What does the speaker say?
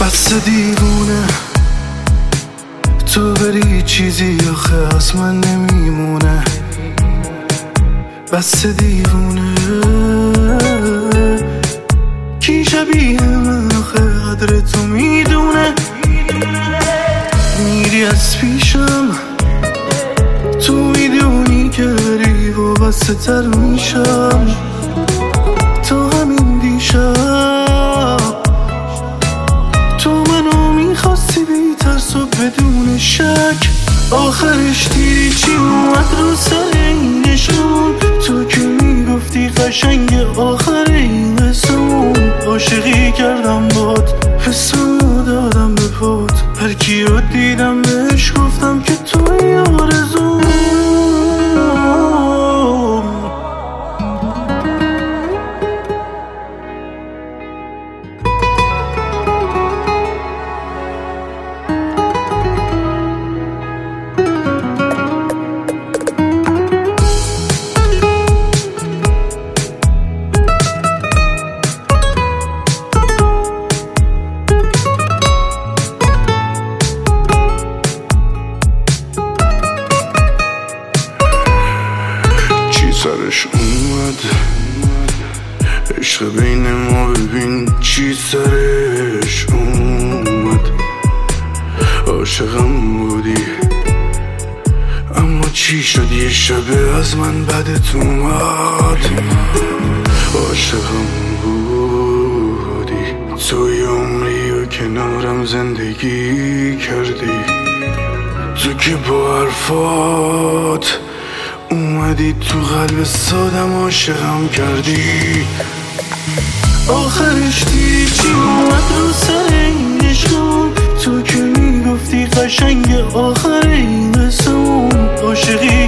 بس دیوونه تو بری چیزی آخه از من نمیمونه. بس دیوونه کی شبیه من آخه قدر تو میدونه. میری از پیشم تو میدونی که بری و بسته تر میشم تا همین دیشب. تو منو میخواستی بی ترس و بدون شک، آخرش دیدی چی اومد رو سر اینشون. تو که میگفتی قشنگ آخر این قصمون، عاشقی کردم باد حسمو دادم به پات. هر کی رو دیدم بهش گفتم که توی آرزوم. سرش اومد عشق بین ما، ببین چی سرش اومد. عاشقم بودی اما چی شد یه شبه از من بدت اومد. عاشقم بودی توی عمری و کنارم زندگی کردی. تو که با حرفات اومدی تو قلب سادم عاشقم کردی. آخرش دیدی چی اومد رو سر اینشون. تو که میگفتی قشنگ آخر این قصمون، عاشقی